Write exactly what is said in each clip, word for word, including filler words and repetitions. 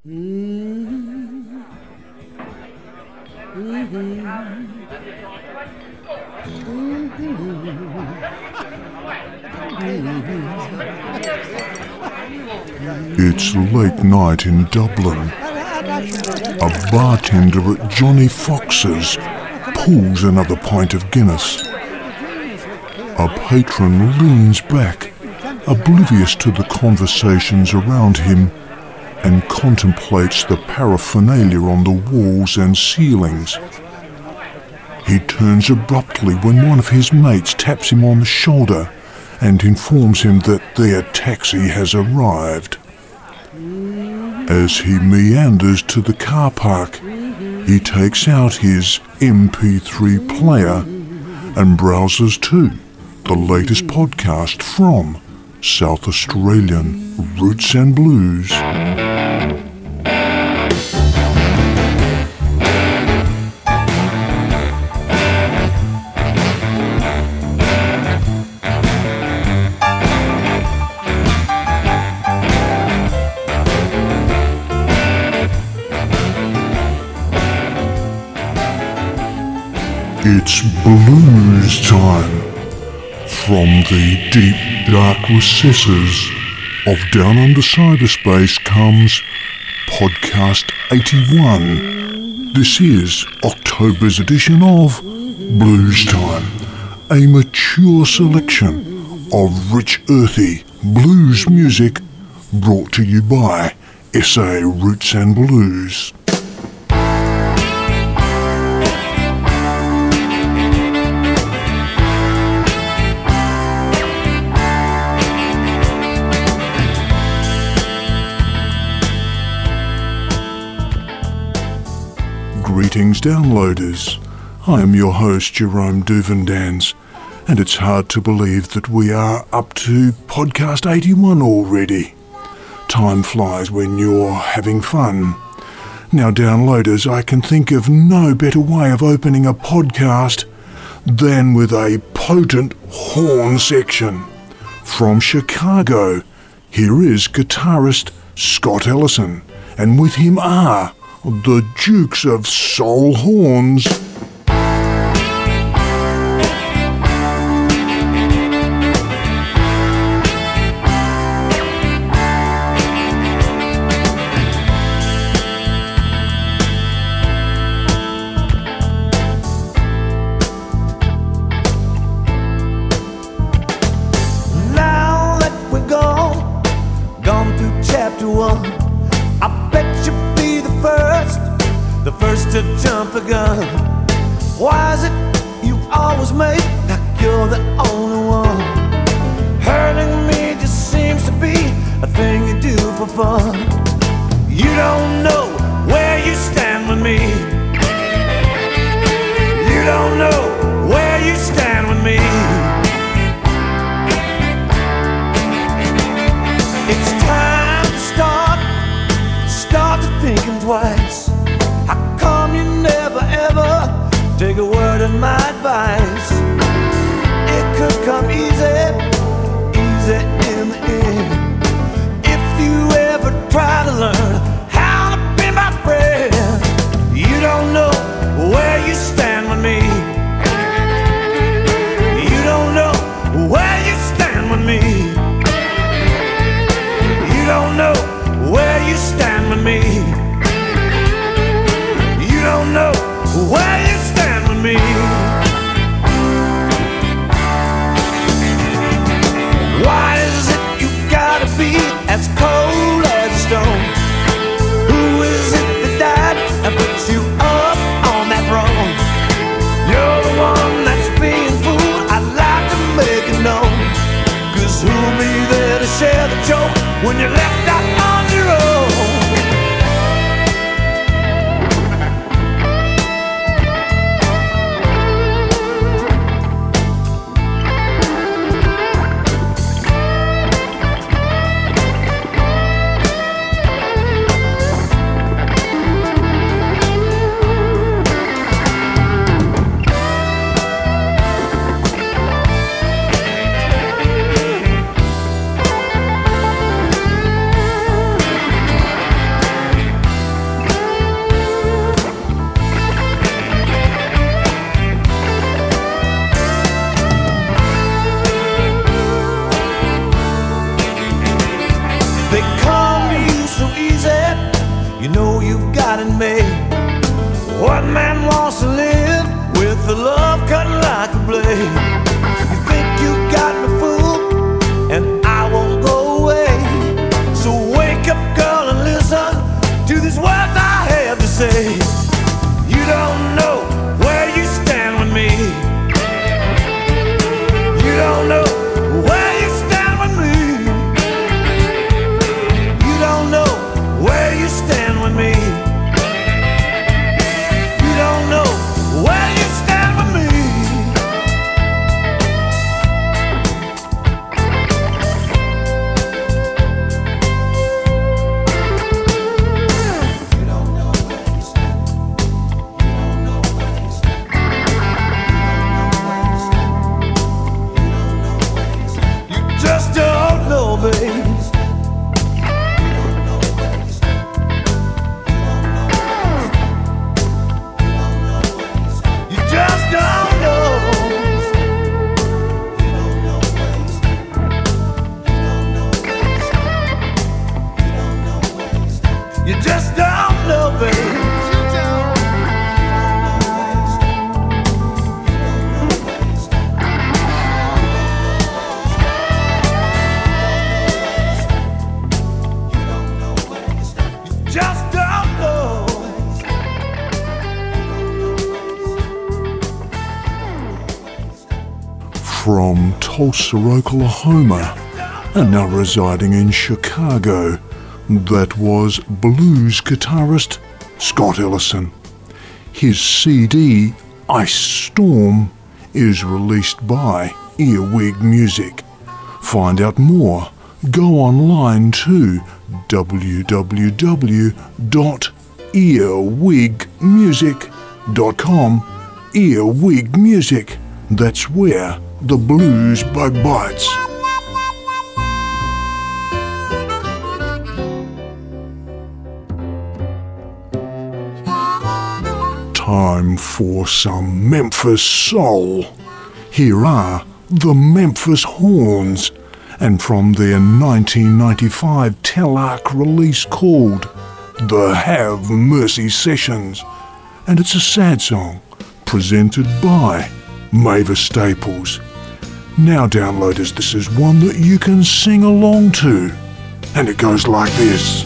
Mm-hmm. Mm-hmm. It's late night in Dublin. A bartender at Johnny Fox's pulls another pint of Guinness. A patron leans back, oblivious to the conversations around him, and contemplates the paraphernalia on the walls and ceilings. He turns abruptly when one of his mates taps him on the shoulder and informs him that their taxi has arrived. As he meanders to the car park, he takes out his M P three player and browses to the latest podcast from South Australian Roots and Blues. It's blues time. From the deep, dark recesses of Down Under Cyberspace comes Podcast eighty-one. This is October's edition of Blues Time, a mature selection of rich, earthy blues music brought to you by S A Roots and Blues. Greetings, downloaders. I am your host, Jerome Duvendans, and it's hard to believe that we are up to podcast eighty-one already. Time flies when you're having fun. Now, downloaders, I can think of no better way of opening a podcast than with a potent horn section. From Chicago, here is guitarist Scott Ellison, and with him are the Dukes of Soul Horns. Now that we're gone, gone through chapter one, I bet you first, the first to jump the gun. Why is it you always make like you're the only one? Hurting me just seems to be a thing you do for fun. You don't know where you stand with me. You don't know where you stand with me. It's time to start Start thinking twice. How come you never ever take a word of my advice? It could come easy, easy in the end. If you ever try to learn how to be my friend, you don't know where you stand with me. You don't know where you stand with me. You don't know where you stand with me. You don't know where you stand with me. Why is it you gotta be as cold as a stone? in May. What man wants to live with the love cut like a blade? You think you got me fooled, and I won't go away. So wake up, girl, and listen to these words I have to say. You don't know where you stand with me. You don't know where you stand with me. You don't know where you stand with me. You don't know where you stand with me. You don't know where you stand. You don't know where you stand. You just don't know, babe. You just don't know, babe. Just don't know. From Tulsa, Oklahoma, and now residing in Chicago, that was blues guitarist Scott Ellison. His C D, Ice Storm, is released by Earwig Music. Find out more. Go online to w w w dot earwig music dot com. Earwig Music, that's where the blues bug bites. Time for some Memphis soul. Here are the Memphis Horns, and from their nineteen ninety-five Telarc release called The Have Mercy Sessions, and it's a sad song presented by Mavis Staples. Now downloaders, this is one that you can sing along to, and it goes like this.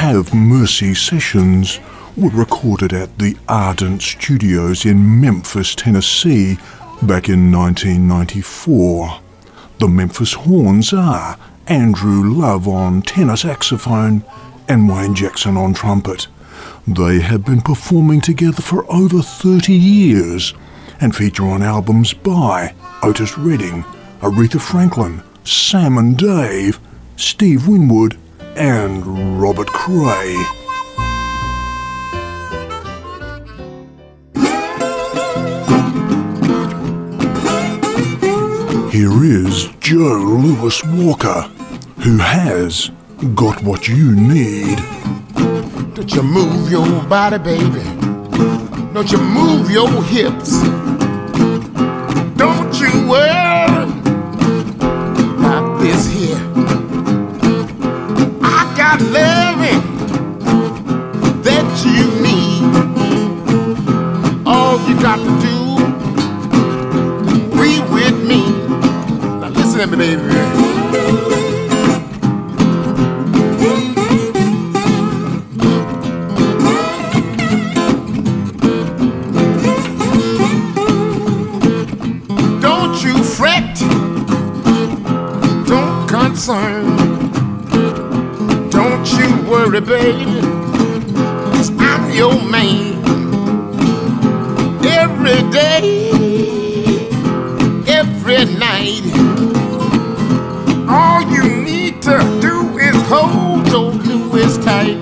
Have Mercy sessions were recorded at the Ardent Studios in Memphis, Tennessee, back in nineteen ninety-four. The Memphis Horns are Andrew Love on tenor saxophone and Wayne Jackson on trumpet. They have been performing together for over thirty years and feature on albums by Otis Redding, Aretha Franklin, Sam and Dave, Steve Winwood and Robert Cray. Here is Joe Louis Walker, who has got what you need. Don't you move your body, baby. Don't you move your hips. Don't you worry about this here. I got loving that you need. All you got to do, agree with me. Now listen to me, baby. Don't you worry, baby, 'cause I'm your man. Every day, every night, all you need to do is hold your Louis tight.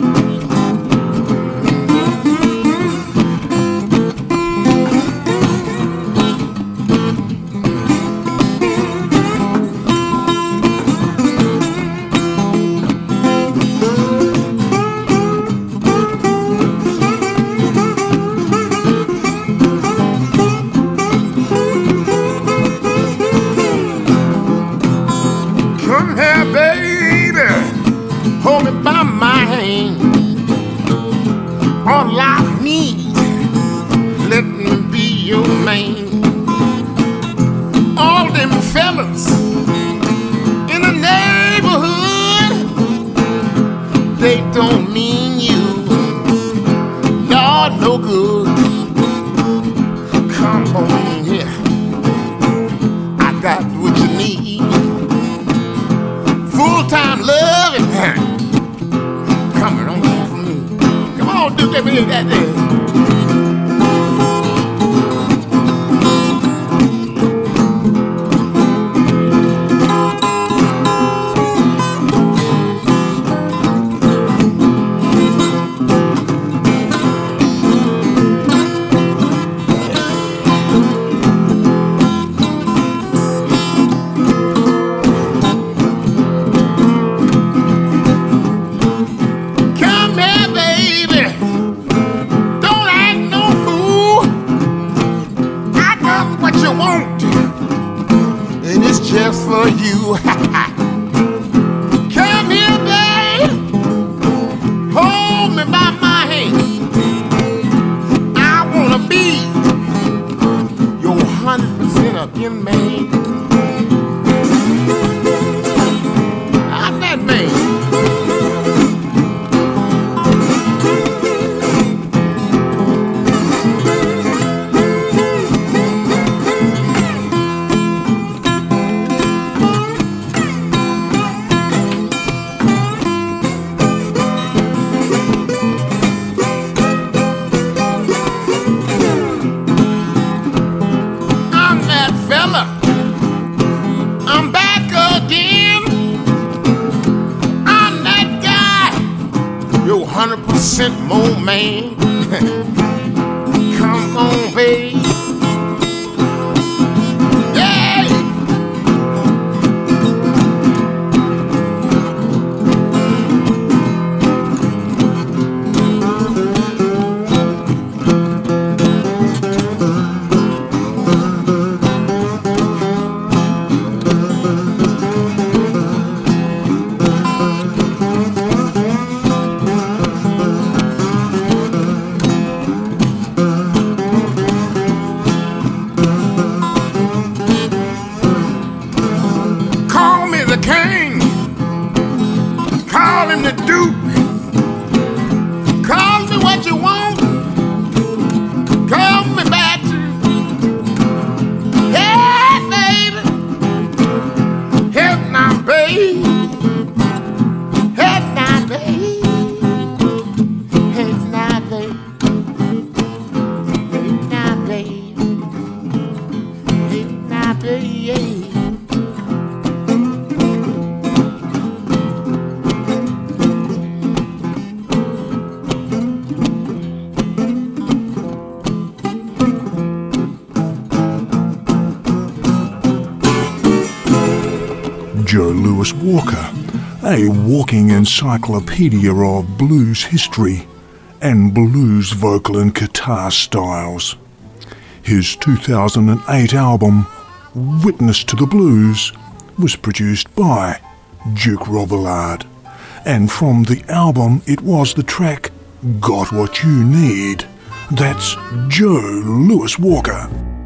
Lewis Walker, a walking encyclopedia of blues history and blues vocal and guitar styles. His two thousand eight album, Witness to the Blues, was produced by Duke Robillard, and from the album it was the track Got What You Need. That's Joe Lewis Walker.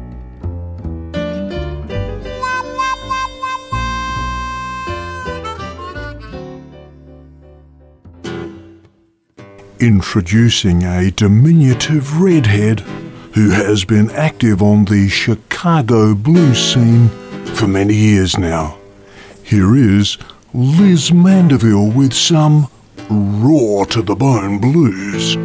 Introducing a diminutive redhead who has been active on the Chicago blues scene for many years now. Here is Liz Mandeville with some raw to the bone blues.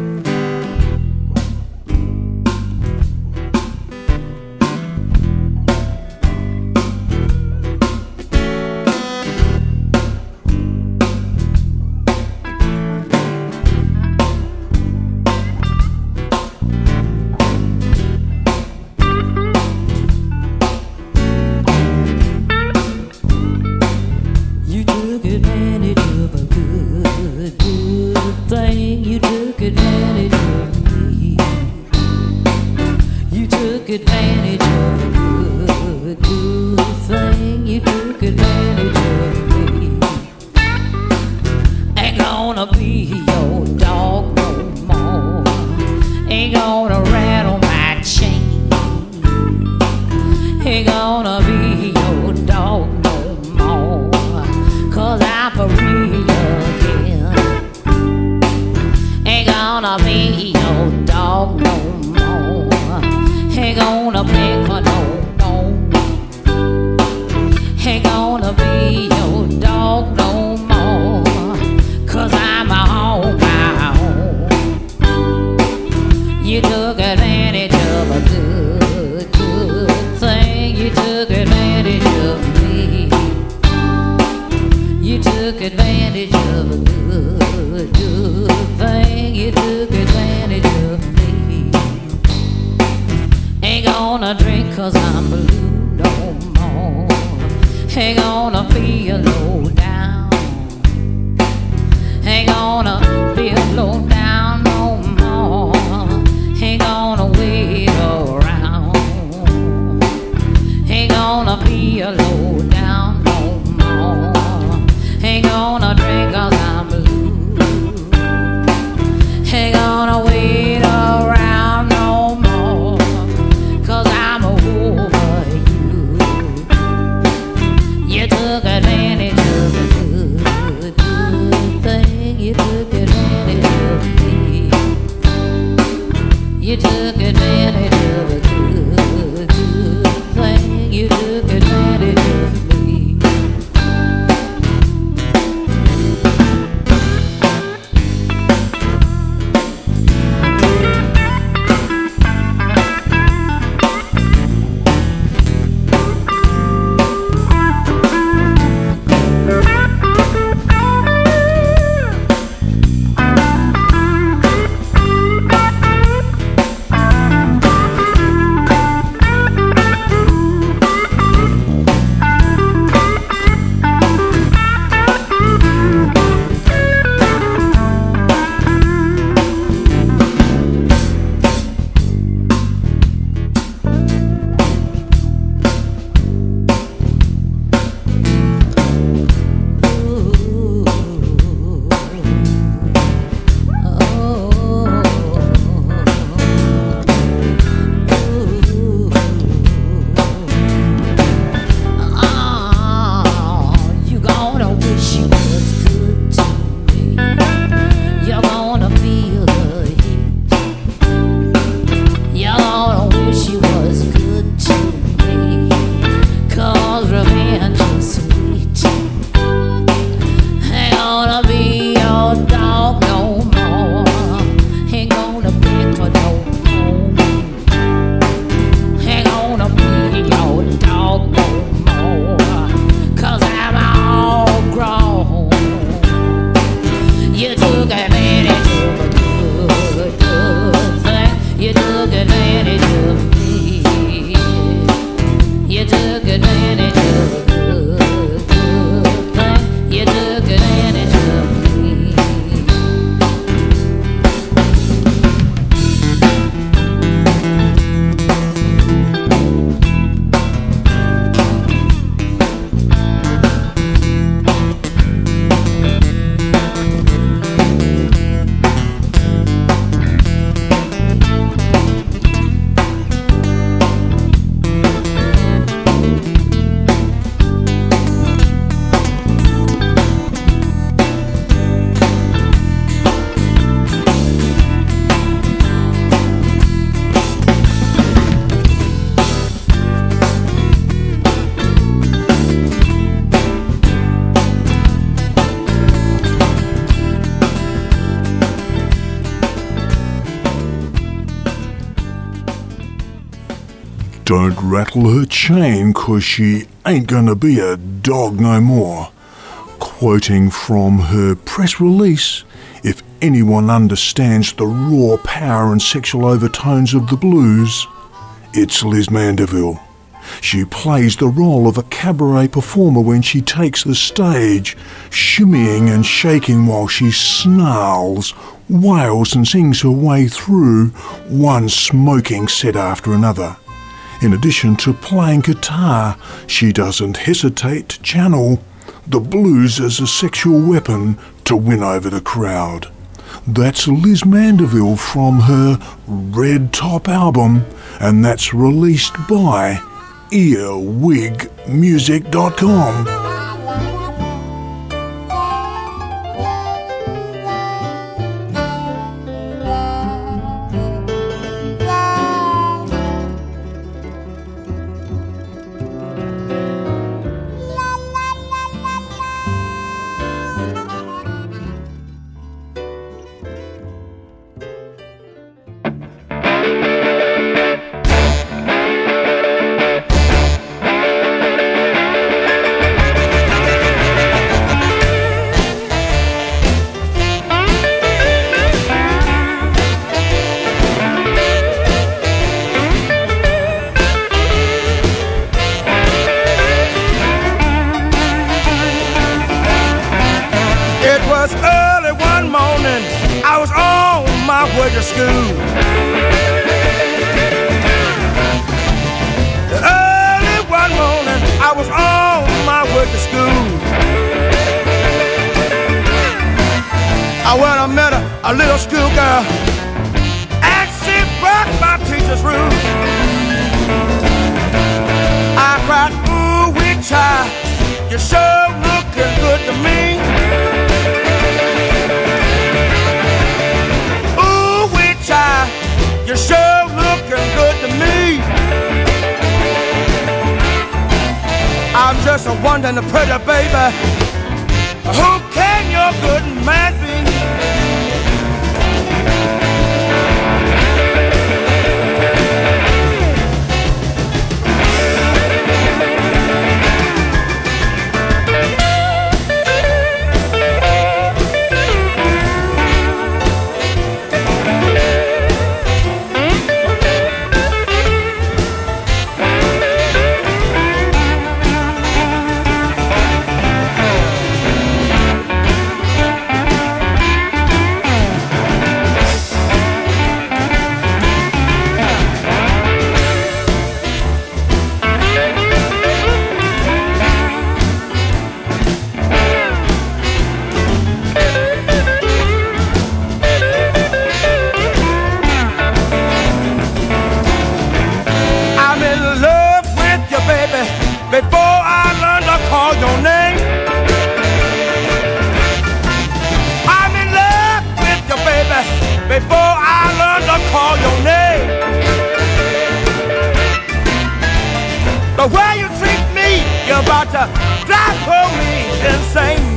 Don't rattle her chain, 'cause she ain't gonna be a dog no more. Quoting from her press release, if anyone understands the raw power and sexual overtones of the blues, it's Liz Mandeville. She plays the role of a cabaret performer when she takes the stage, shimmying and shaking while she snarls, wails and sings her way through one smoking set after another. In addition to playing guitar, she doesn't hesitate to channel the blues as a sexual weapon to win over the crowd. That's Liz Mandeville from her Red Top album, and that's released by earwig music dot com. A little schoolgirl, and she broke my teacher's rule. I cried, ooh, wee child, you're sure looking good to me. Ooh, wee child, you're sure looking good to me. I'm just a wondering, a pretty baby, who can your good man be? Before I learned to call your name, the way you treat me, you're about to drive me insane.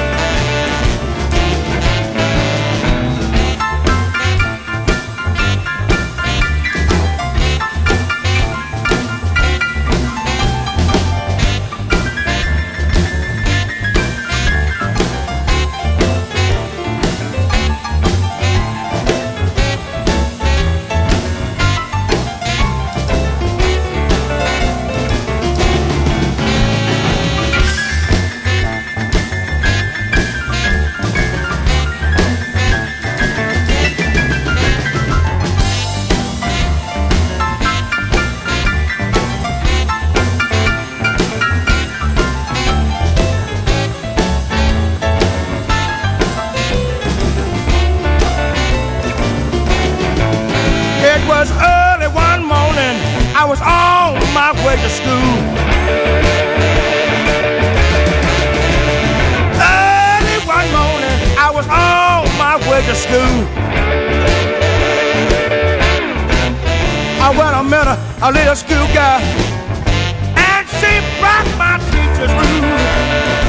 I was on my way to school. Early one morning, I was on my way to school. I went and met a, a little schoolgirl, and she broke my teacher's rule.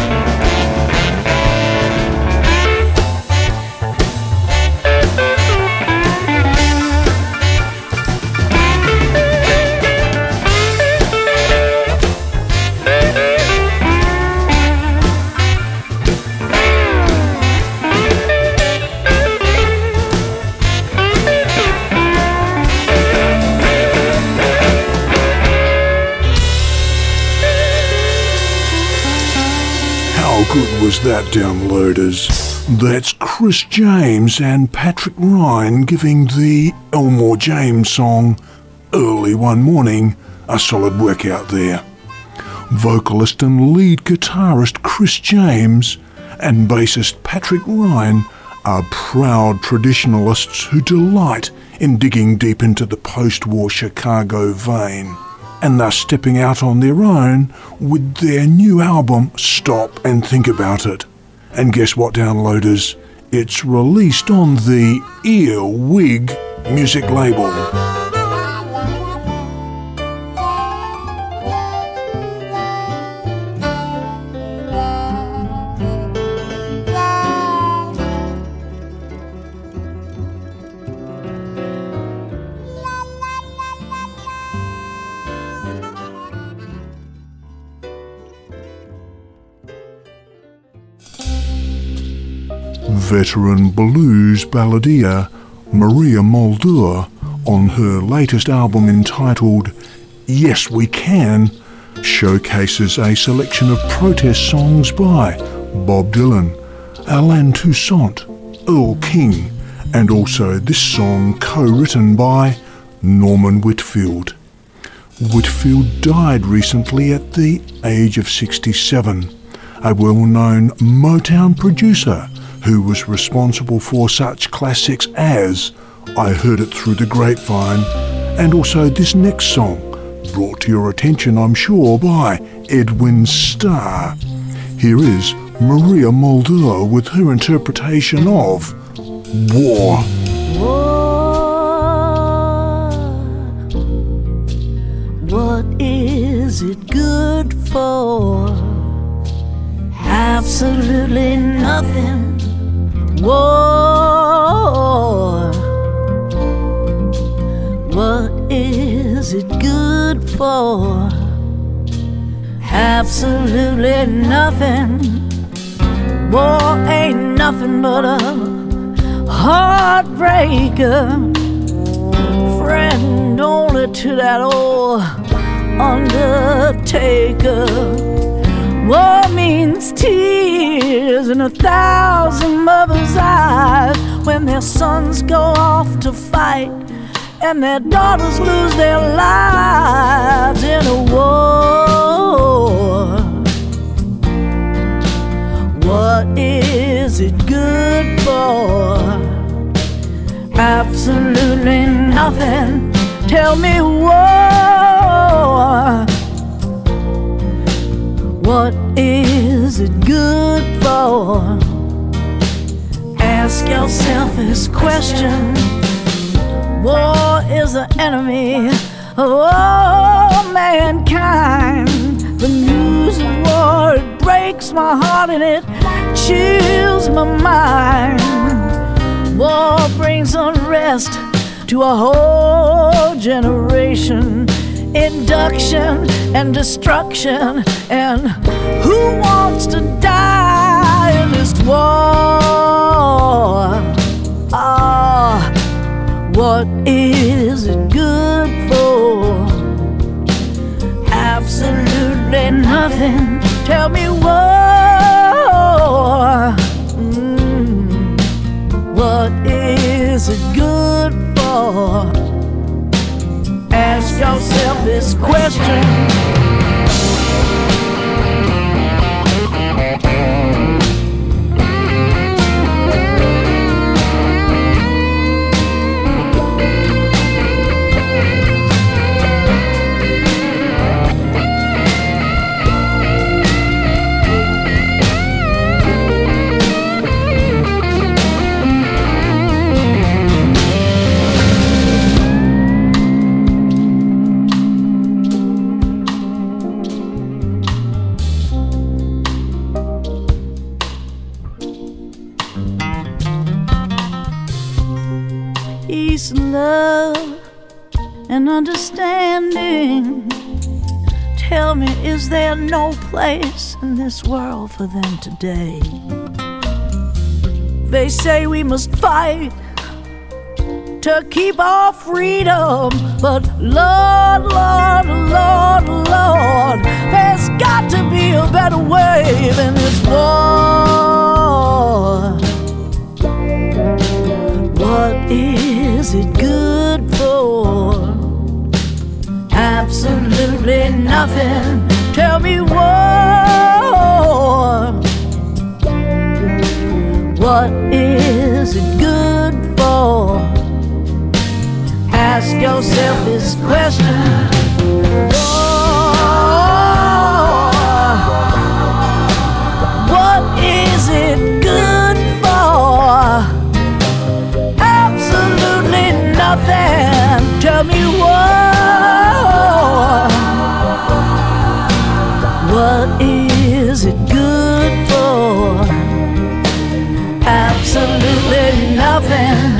was that, downloaders? That's Chris James and Patrick Ryan giving the Elmore James song Early One Morning a solid workout there. Vocalist and lead guitarist Chris James and bassist Patrick Ryan are proud traditionalists who delight in digging deep into the post-war Chicago vein, and thus stepping out on their own with their new album Stop and Think About It. And guess what, downloaders? It's released on the Earwig music label. Veteran blues balladeer Maria Muldaur, on her latest album entitled Yes We Can, showcases a selection of protest songs by Bob Dylan, Alain Toussaint, Earl King, and also this song co-written by Norman Whitfield. Whitfield died recently at the age of sixty-seven, a well-known Motown producer who was responsible for such classics as I Heard It Through the Grapevine, and also this next song, brought to your attention I'm sure by Edwin Starr. Here is Maria Muldaur with her interpretation of War. War, what is it good for? Absolutely nothing. War, what is it good for? Absolutely nothing. War ain't nothing but a heartbreaker, friend only to that old undertaker. War means tears in a thousand mothers' eyes when their sons go off to fight and their daughters lose their lives in a war. What is it good for? Absolutely nothing. Tell me war, what is it good for? Ask yourself this question. War is the enemy of all mankind. The news of war, it breaks my heart and it chills my mind. War brings unrest to a whole generation, induction and destruction, and who wants to die in this war? Ah, what is it good for? Absolutely nothing. Tell me war, mm, what is it good for? Ask yourself this question. Peace and love and understanding. Tell me, is there no place in this world for them today? They say we must fight to keep our freedom. But Lord, Lord, Lord, Lord, there's got to be a better way than this war. What is it good for? Absolutely nothing. Tell me what? What is it good for? Ask yourself this question. Oh, what is it good for? Absolutely nothing. Tell me what? What is it good for? Absolutely nothing.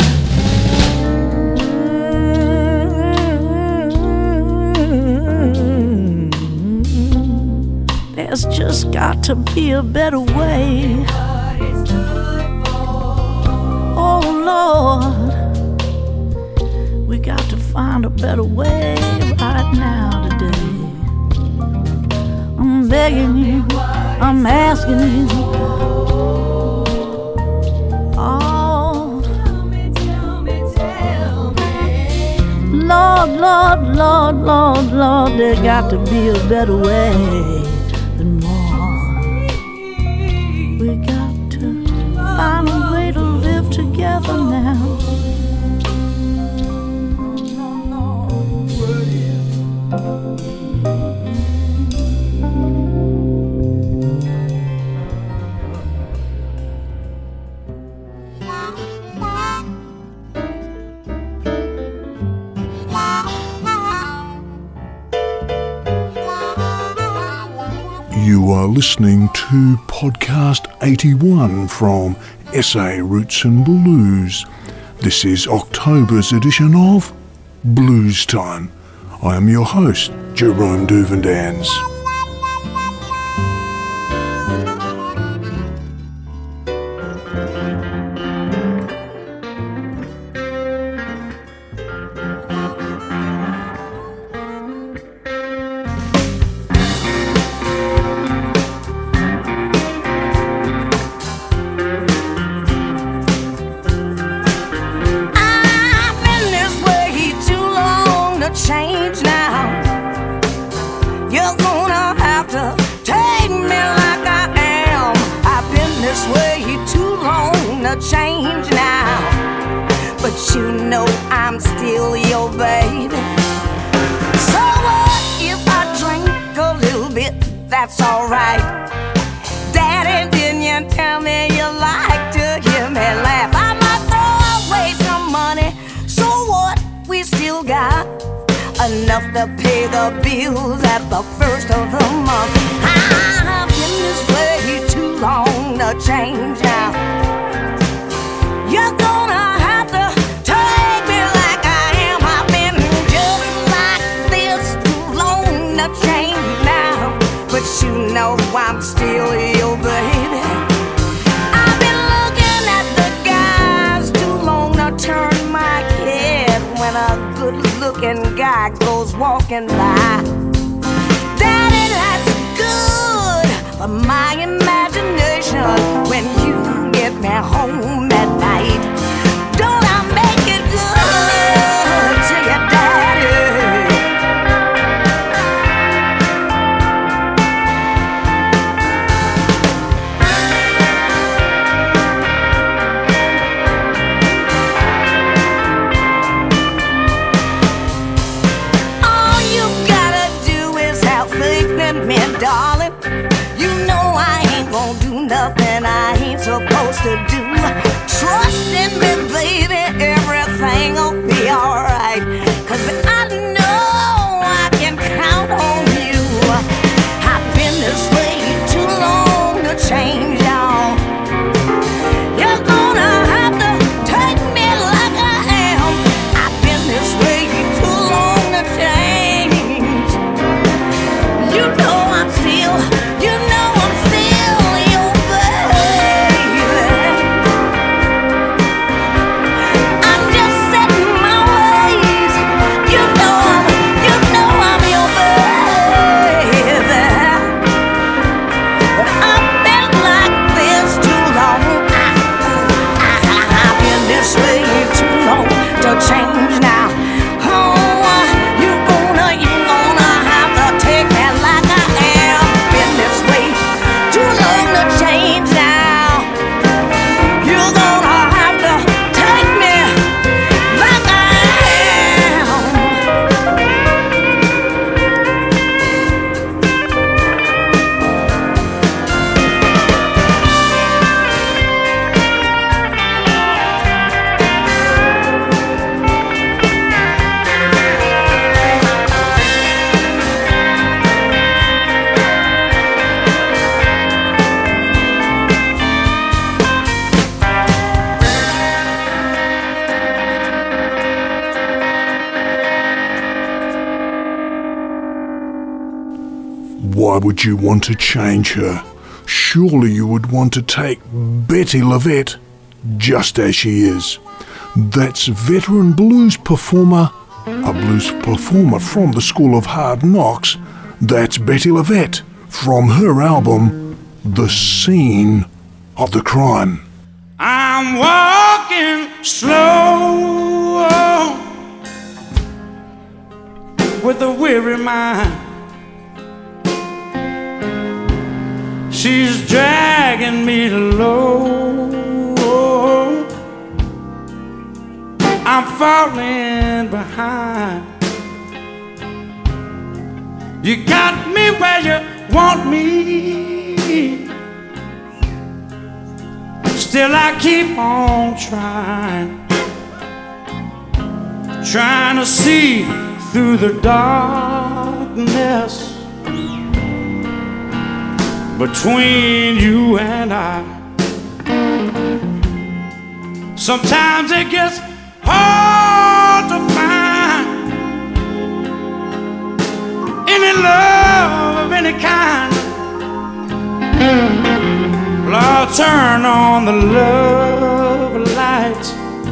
There's just got to be a better way. Oh Lord, we got to find a better way right now today. I'm begging you, I'm asking you. Oh, Lord, Lord, Lord, Lord, Lord, there got to be a better way than more. We got to find a way to live together now. You are listening to Podcast eighty-one from S A Roots and Blues. This is October's edition of Blues Time. I am your host, Jerome Duvendans. I'm just sitting Why would you want to change her? Surely you would want to take Betty LaVette just as she is. That's veteran blues performer, a blues performer from the School of Hard Knocks. That's Betty LaVette from her album, The Scene of the Crime. I'm walking slow with a weary mind. She's dragging me low. I'm falling behind. You got me where you want me. Still I keep on trying, trying to see through the darkness between you and I. Sometimes it gets hard to find any love of any kind. Well, I'll turn on the love light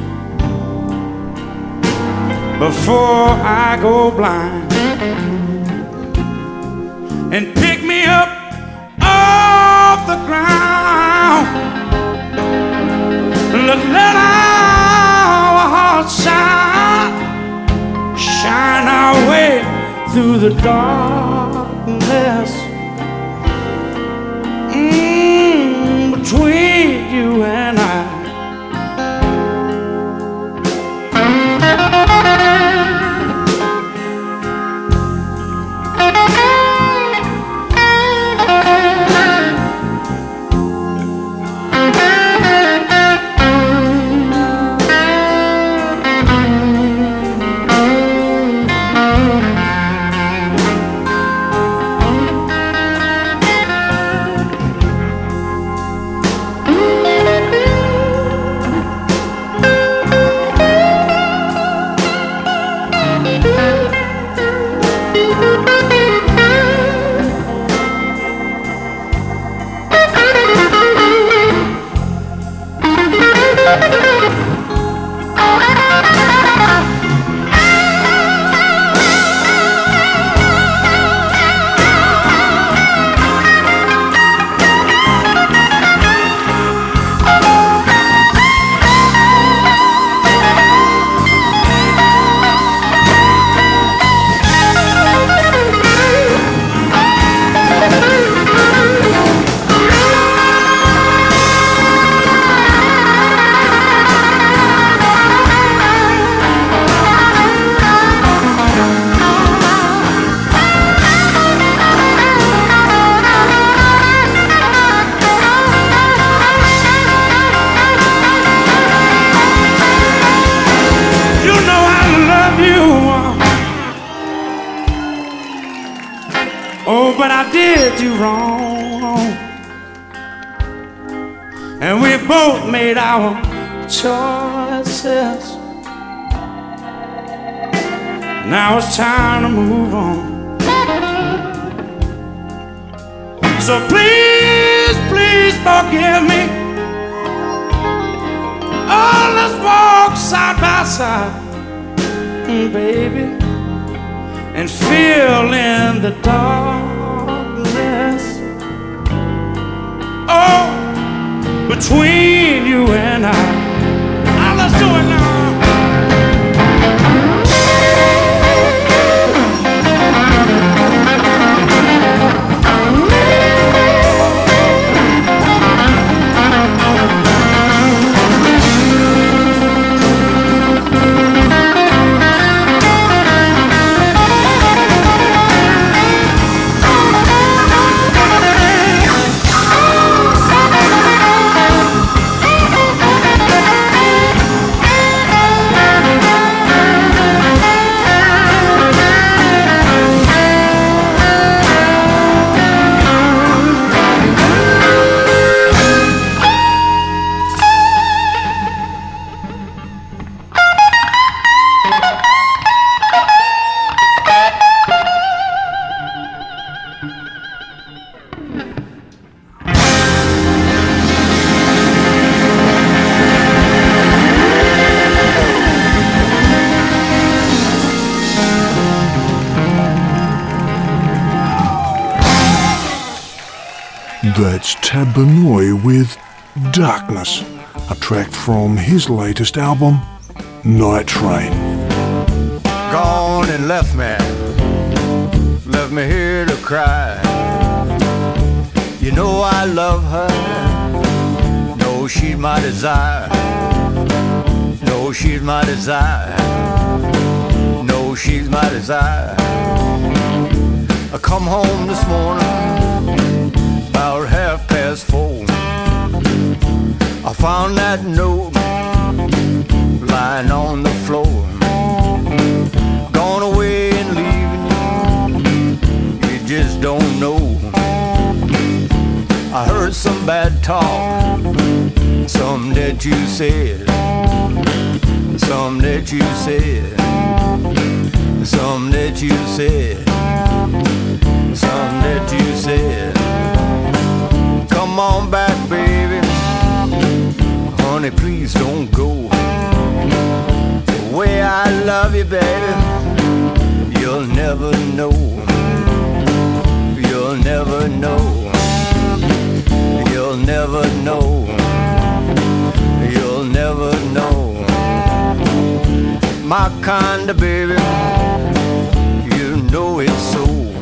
before I go blind, and pick me up off the ground. Let, let our hearts shine, shine our way through the darkness. Mm, between you and I. But I did you wrong, and we both made our choices. Now it's time to move on. So please, please forgive me. Oh, let's walk side by side, baby, and fill in the dark. Oh, between you and I. Now let's do it now. That's Tab Benoit with Darkness, a track from his latest album, Night Train. Gone and left me, left me here to cry. You know I love her, know she's my desire. Know she's my desire, know she's my desire. I come home this morning, about half past four. I found that note lying on the floor. Gone away and leaving you, you just don't know. I heard some bad talk, some that you said, some that you said, some that you said, some that you said. Come on back, baby, honey, please don't go. The way I love you, baby, you'll never know. You'll never know. You'll never know. You'll never know. My kind of baby, you know it's so.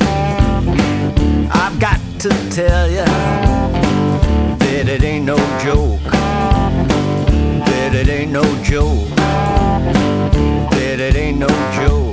I've got to tell you that it ain't no joke. That it ain't no joke. That it ain't no joke.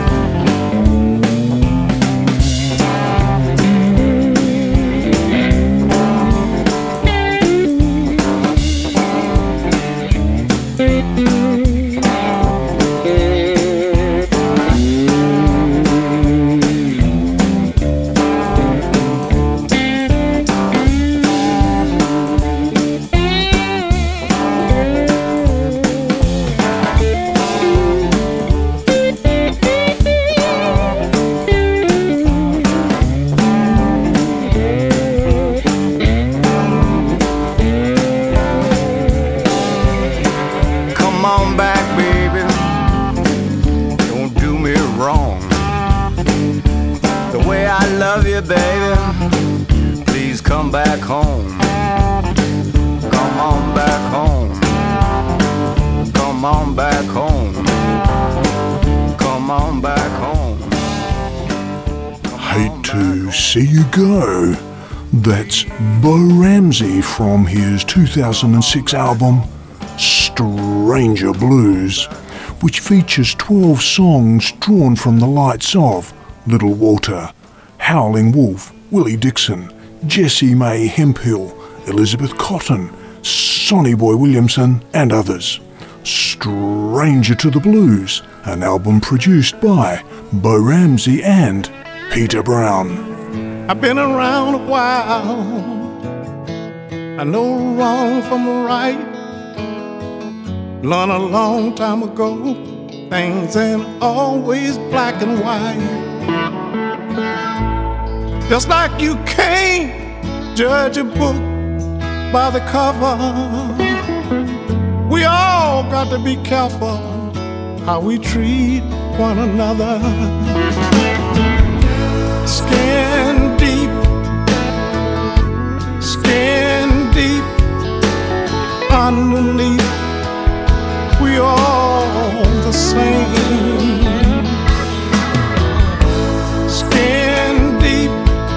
Baby, please come back home. Come on back home. Come on back home. Come on back home. Hate to see you go. That's Bo Ramsey from his two thousand six album, Stranger Blues, which features twelve songs drawn from the likes of Little Walter, Howling Wolf, Willie Dixon, Jessie Mae Hemphill, Elizabeth Cotton, Sonny Boy Williamson and others. Stranger to the Blues, an album produced by Bo Ramsey and Peter Brown. I've been around a while, I know wrong from right. Learned a long time ago, things ain't always black and white. Just like you can't judge a book by the cover, we all got to be careful how we treat one another. Skin deep, skin deep, underneath, we all the same. Skin deep,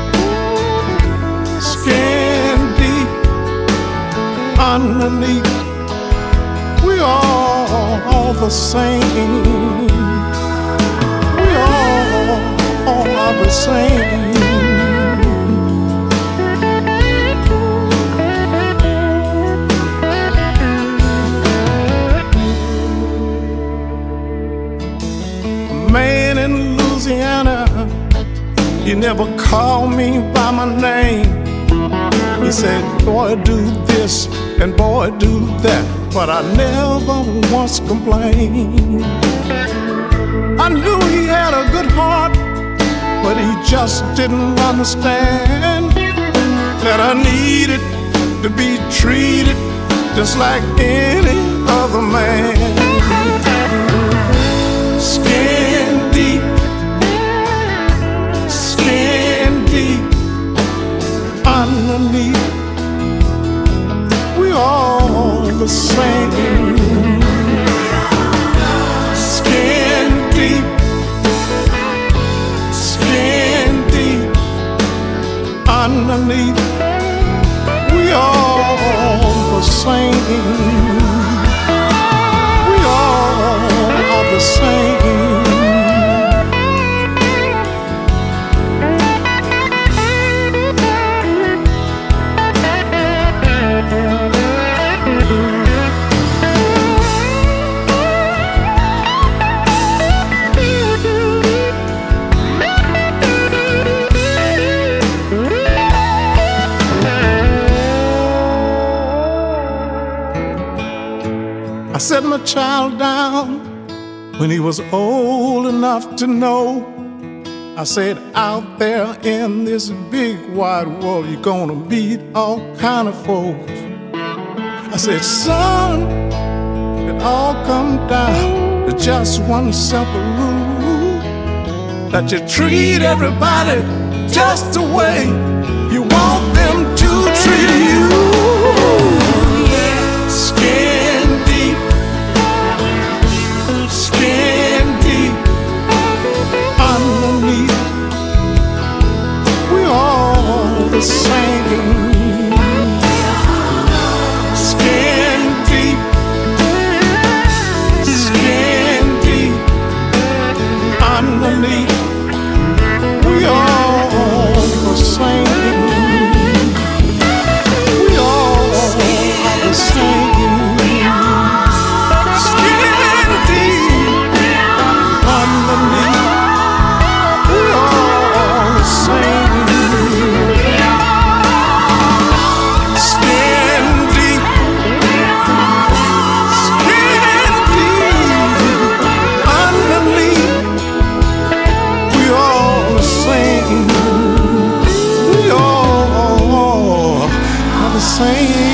skin deep, underneath, we all, all the same. We all, all are the same. A man in Louisiana, he never called me by my name. He said, boy, do this and boy, do that, but I never once complained. I knew he had a good heart, but he just didn't understand that I needed to be treated just like any other man. Skin deep, skin deep, underneath, underneath, we all the same. We all are the same. I set my child down when he was old enough to know. I said, out there in this big wide world, you're gonna meet all kind of folks. I said, son, it all come down to just one simple rule, that you treat everybody just the way you want them to treat you. Skin deep, skin deep, underneath, we all the same. Skin deep, skin deep, underneath, we all the same. We all are the same. Skin deep, underneath, we all the same. Skin deep, skin deep, underneath, we all the same. We all are the same.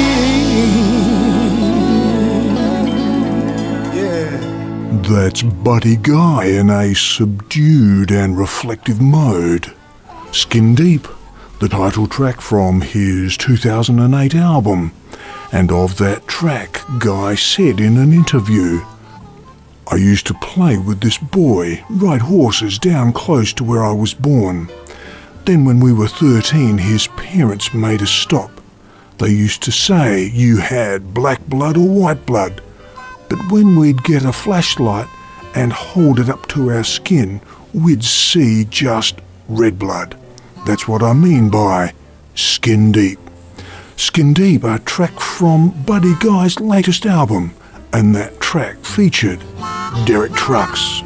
Yeah. That's Buddy Guy in a subdued and reflective mode. Skin Deep, the title track from his two thousand eight album. And of that track, Guy said in an interview, I used to play with this boy, ride horses down close to where I was born. Then when we were thirteen, his parents made us stop. They used to say you had black blood or white blood. But when we'd get a flashlight and hold it up to our skin, we'd see just red blood. That's what I mean by Skin Deep. Skin Deep, a track from Buddy Guy's latest album, and that track featured Derek Trucks.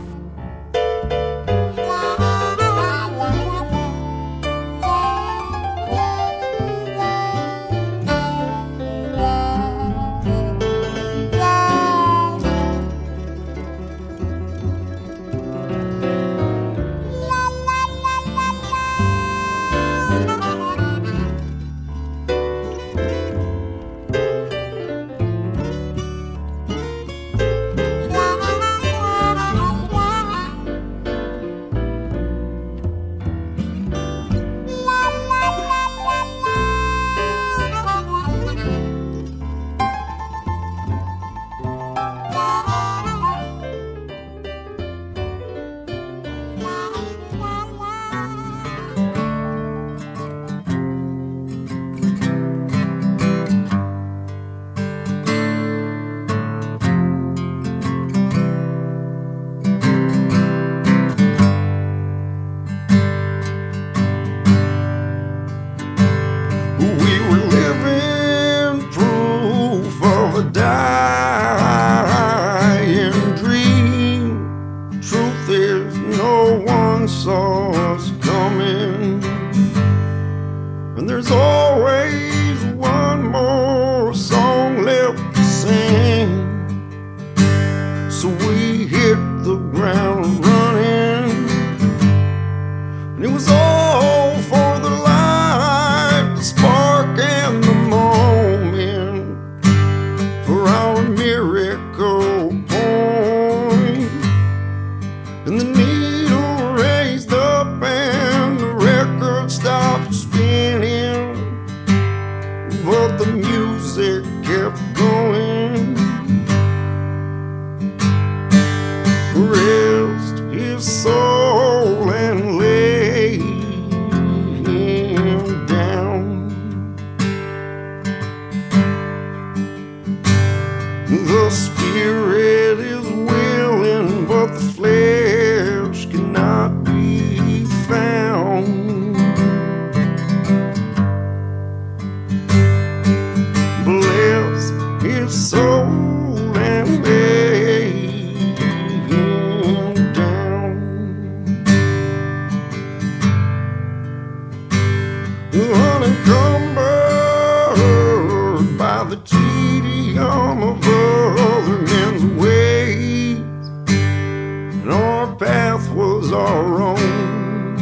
was our own.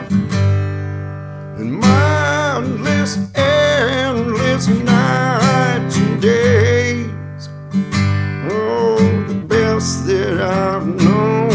And mindless, endless nights and days, oh, the best that I've known.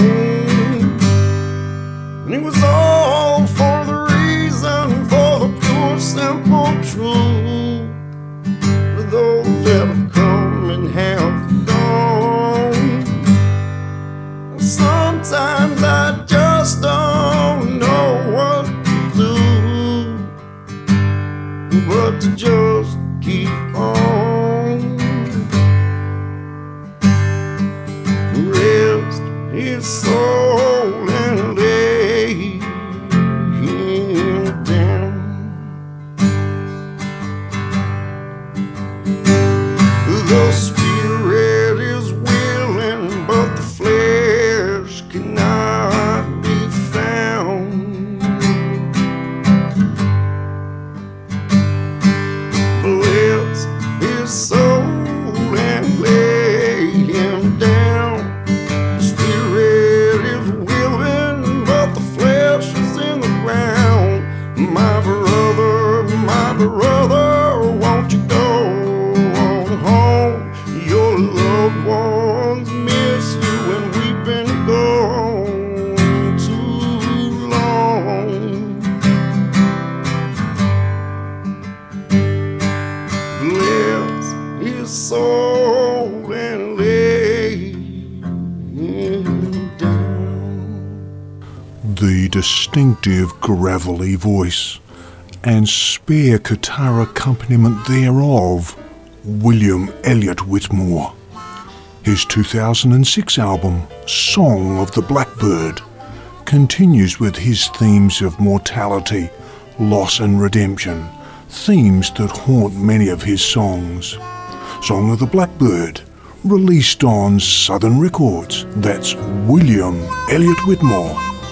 And it was all for the reason, for the pure, simple truth, for those that have come and have gone. And sometimes I just don't know what to do, but to just keep on. Rest his soul and lay him down. The spirit is willing, but the flesh cannot be found. Bless his soul and lay him down. The spirit is willing, but the flesh is in the ground. My brother, my brother, won't you go on home? Your loved ones miss you, and we've been gone too long. Bless his soul and lay him down. The distinctive gravelly voice and spare guitar accompaniment thereof, William Elliott Whitmore. His two thousand six album, Song of the Blackbird, continues with his themes of mortality, loss and redemption, themes that haunt many of his songs. Song of the Blackbird, released on Southern Records. That's William Elliott Whitmore.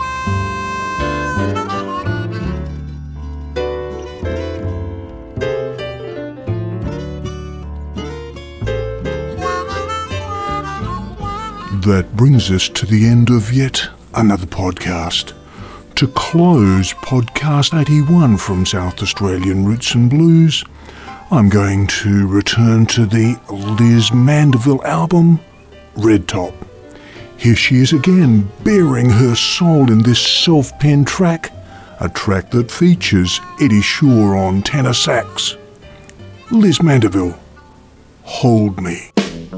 That brings us to the end of yet another podcast. To close podcast eighty-one from South Australian Roots and Blues, I'm going to return to the Liz Mandeville album, Red Top. Here she is again, bearing her soul in this self-penned track, a track that features Eddie Shore on tenor sax. Liz Mandeville, Hold Me.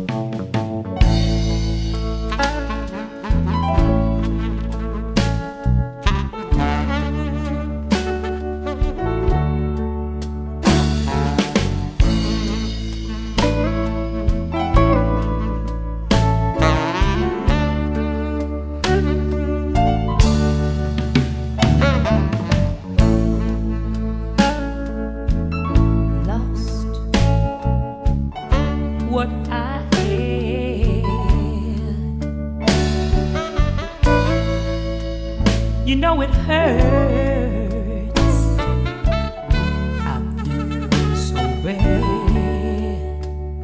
What I had, you know it hurts. I feel so bad.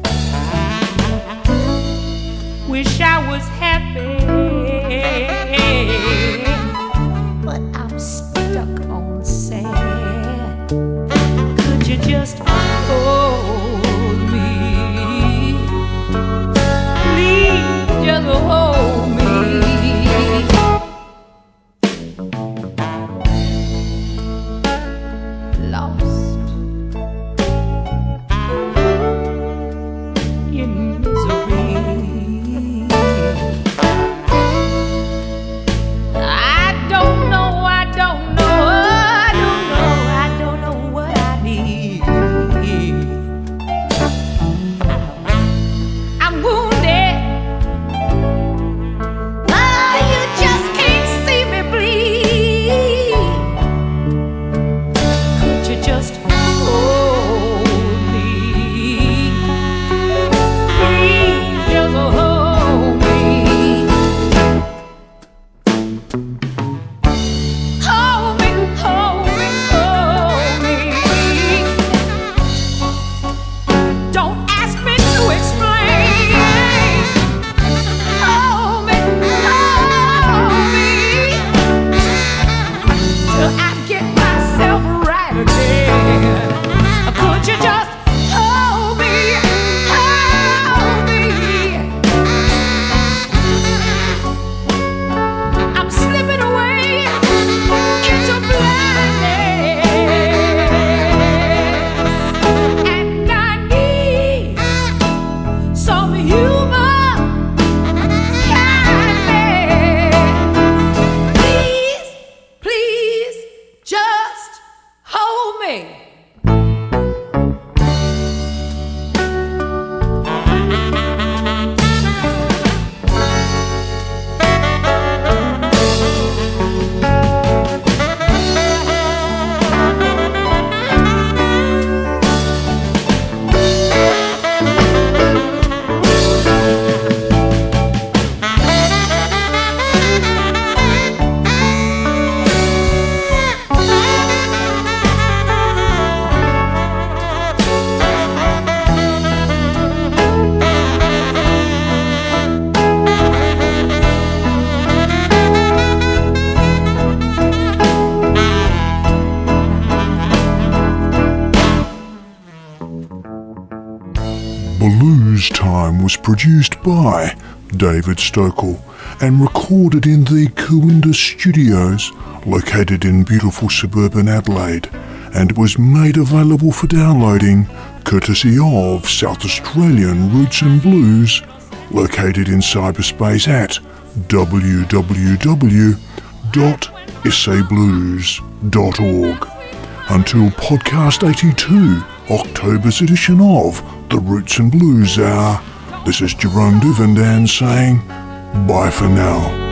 Wish I was happy, but I'm stuck on sad. Could you just hold me? Just hold me. Lost in misery. time was produced by David Stokel and recorded in the Cooinda Studios, located in beautiful suburban Adelaide, and was made available for downloading courtesy of South Australian Roots and Blues, located in cyberspace at w w w dot s a blues dot org. Until podcast eighty-two, October's edition of the Roots and Blues Hour, this is Jerome Divendan saying bye for now.